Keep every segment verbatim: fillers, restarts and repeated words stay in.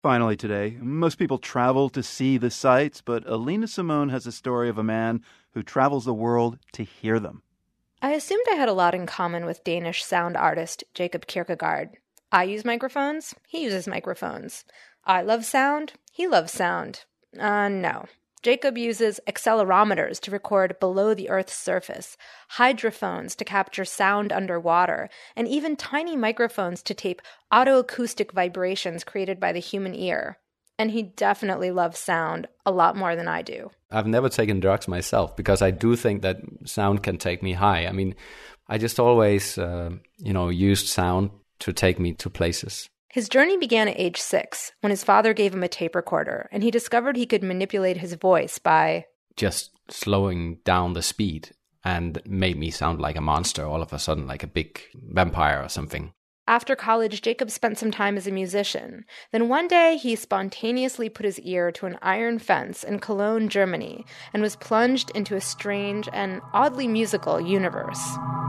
Finally today, most people travel to see the sights, but Alina Simone has a story of a man who travels the world to hear them. I assumed I had a lot in common with Danish sound artist Jacob Kierkegaard. I use microphones, he uses microphones. I love sound, he loves sound. Uh, no. Jacob uses accelerometers to record below the Earth's surface, hydrophones to capture sound underwater, and even tiny microphones to tape autoacoustic vibrations created by the human ear. And he definitely loves sound a lot more than I do. I've never taken drugs myself because I do think that sound can take me high. I mean, I just always, uh, you know, used sound to take me to places. His journey began at age six, when his father gave him a tape recorder, and he discovered he could manipulate his voice by just slowing down the speed, and made me sound like a monster all of a sudden, like a big vampire or something. After college, Jacob spent some time as a musician. Then one day, he spontaneously put his ear to an iron fence in Cologne, Germany, and was plunged into a strange and oddly musical universe.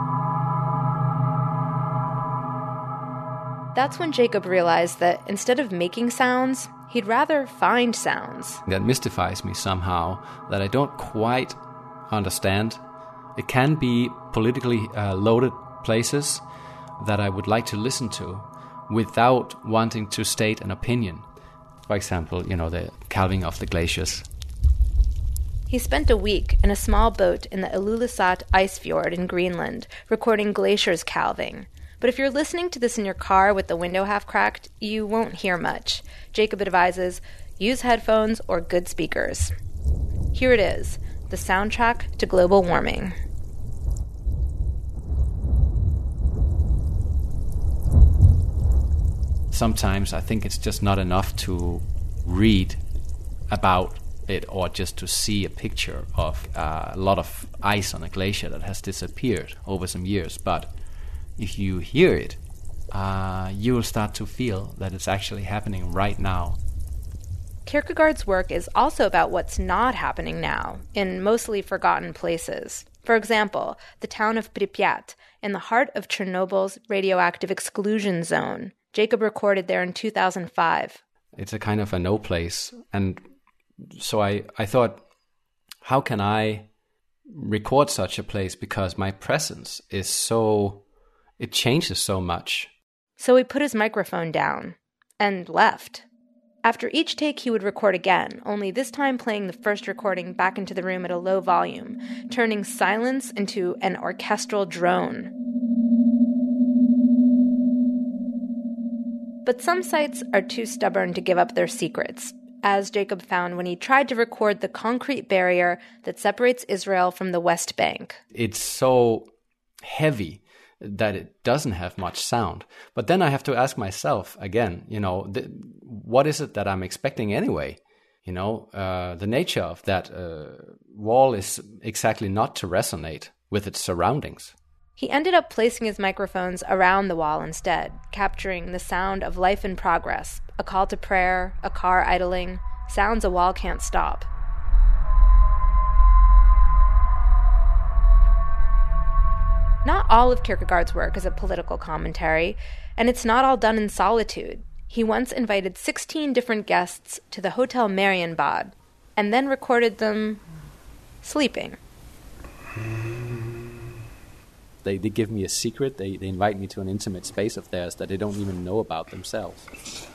That's when Jacob realized that instead of making sounds, he'd rather find sounds. That mystifies me somehow, that I don't quite understand. It can be politically uh, loaded places that I would like to listen to without wanting to state an opinion. For example, you know, the calving of the glaciers. He spent a week in a small boat in the Ilulissat ice fjord in Greenland, recording glaciers calving. But if you're listening to this in your car with the window half cracked, you won't hear much. Jacob advises, use headphones or good speakers. Here it is, the soundtrack to global warming. Sometimes I think it's just not enough to read about it or just to see a picture of uh, a lot of ice on a glacier that has disappeared over some years, but if you hear it, uh, you will start to feel that it's actually happening right now. Kierkegaard's work is also about what's not happening now, in mostly forgotten places. For example, the town of Pripyat, in the heart of Chernobyl's radioactive exclusion zone. Jacob recorded there in two thousand five. It's a kind of a no place. And so I, I thought, how can I record such a place? Because my presence is so... it changes so much. So he put his microphone down and left. After each take, he would record again, only this time playing the first recording back into the room at a low volume, turning silence into an orchestral drone. But some sites are too stubborn to give up their secrets, as Jacob found when he tried to record the concrete barrier that separates Israel from the West Bank. It's so heavy that it doesn't have much sound. But then I have to ask myself again, you know, th- what is it that I'm expecting anyway? You know, uh, the nature of that uh, wall is exactly not to resonate with its surroundings. He ended up placing his microphones around the wall instead, capturing the sound of life in progress, a call to prayer, a car idling, sounds a wall can't stop. Not all of Kierkegaard's work is a political commentary, and it's not all done in solitude. He once invited sixteen different guests to the Hotel Marienbad, and then recorded them sleeping. They they give me a secret. They, they invite me to an intimate space of theirs that they don't even know about themselves.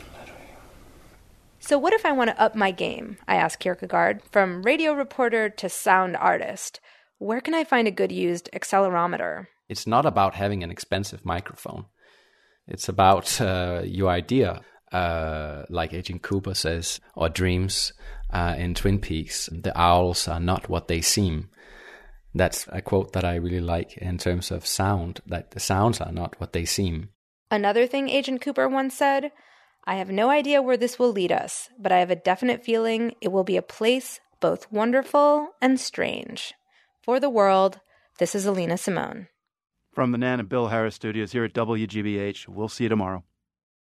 So what if I want to up my game, I asked Kierkegaard, from radio reporter to sound artist? Where can I find a good used accelerometer? It's not about having an expensive microphone. It's about uh, your idea. Uh, like Agent Cooper says, or dreams uh, in Twin Peaks, the owls are not what they seem. That's a quote that I really like in terms of sound, that the sounds are not what they seem. Another thing Agent Cooper once said, I have no idea where this will lead us, but I have a definite feeling it will be a place both wonderful and strange. For the world, this is Alina Simone. From the Nan and Bill Harris studios here at W G B H, we'll see you tomorrow.